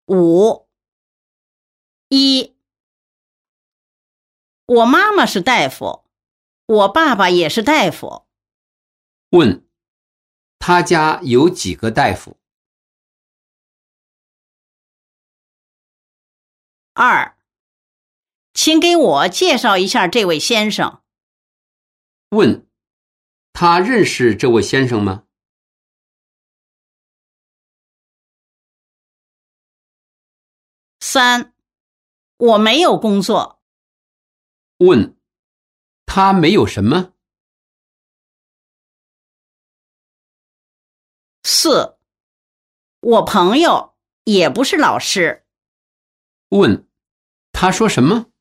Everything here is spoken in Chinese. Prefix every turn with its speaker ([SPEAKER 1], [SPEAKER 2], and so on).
[SPEAKER 1] 5、1。我妈妈是大夫，我爸爸也是大夫。
[SPEAKER 2] 问：他家有几个大夫
[SPEAKER 1] 2，请给我介绍一下这位先生。
[SPEAKER 2] 问：他认识这位先生吗
[SPEAKER 1] 3，我没有工作。
[SPEAKER 2] 问：他没有什么
[SPEAKER 1] 4，我朋友也不是老师。
[SPEAKER 2] 问：他说什么